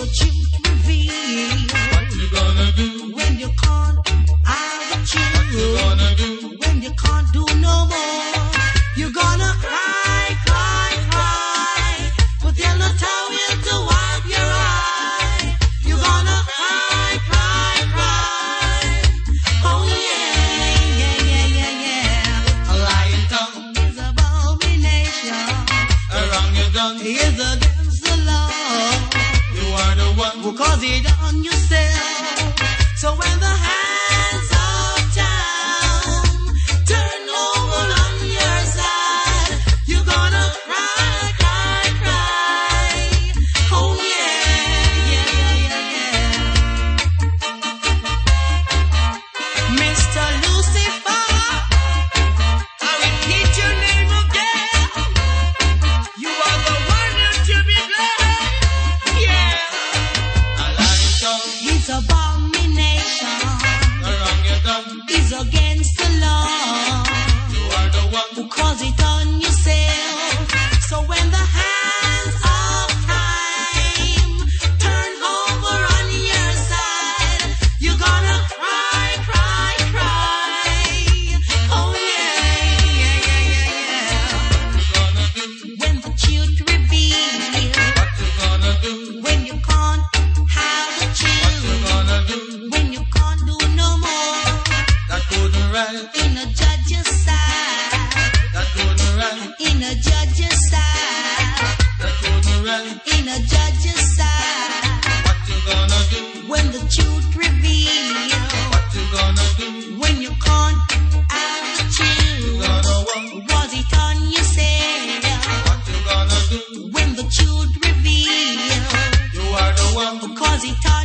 truth revealed. What you gonna do? When you can't have the truth. What you gonna do? When you can't do no more. You're gonna cry, cry, cry. But there's no towel to wipe your eye. You're gonna cry, cry, cry. Oh yeah, yeah, yeah, yeah, yeah. A lying tongue Is abomination. around your tongue. Is against the law. You are the one who Cause it on yourself. So when the hands of time turn over on your side, you're gonna cry, cry, cry. Oh yeah, yeah, yeah, yeah, yeah. Mr. Lucifer, I repeat your name again. You are the one to be blamed. Yeah. a lying tongue It's abomination. around your tongue. It's against the law. You are the one who Cause it on yourself. So when the hands of time turn over on your side, you're gonna cry, cry, cry. Oh yeah, yeah, yeah, yeah, yeah. gonna do. When the truth revealed. What you gonna do? When you can't have the What you truth. gonna do? When you can't do no more. That couldn't right. In a judge's side. That couldn't right. In a judge's side. That couldn't right. In a judge's side. What you gonna do? When the truth revealed. What you gonna do? When you can't have the You truth. gonna what? Was it on yourself? What you gonna do? When the truth revealed. You are the one who Cause it on